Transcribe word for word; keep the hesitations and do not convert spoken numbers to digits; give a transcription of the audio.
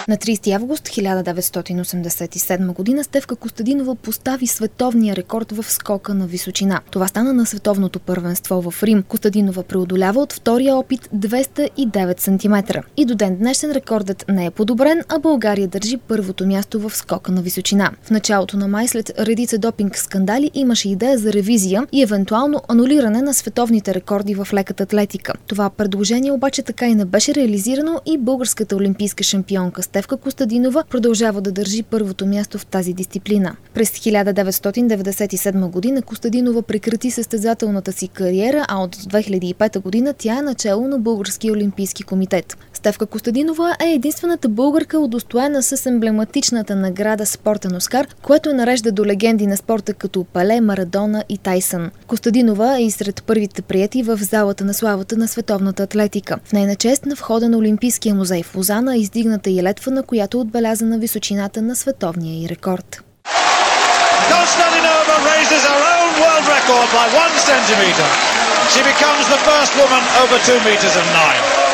На тридесети август хиляда деветстотин осемдесет и седма година Стефка Костадинова постави световния рекорд в скока на височина. Това стана на световното първенство в Рим. Костадинова преодолява от втория опит двеста и девет сантиметра. И до ден днешен рекордът не е подобрен, а България държи първото място в скока на височина. В началото на май, след редица допинг скандали, имаше идея за ревизия и евентуално анулиране на световните рекорди в леката атлетика. Това предложение обаче така и не беше реализирано и българската олимпийска шампионка Стефка Костадинова продължава да държи първото място в тази дисциплина. През хиляда деветстотин деветдесет и седма година Костадинова прекрати състезателната си кариера, а от две хиляди и пета година тя е начело на Българския олимпийски комитет. Стефка Костадинова е единствената българка, удостоена с емблематичната награда Спортен Оскар, което нарежда до легенди на спорта като Пеле, Марадона и Тайсън. Костадинова е и сред първите приети в залата на славата на световната атлетика. В нейна чест на входа на Олимпийския музей в Лозана е издигната и летва, на която е отбелязана височината на световния й рекорд. Kostadinova raises her own world record by one centimeter. She becomes the first woman over two meters and nine.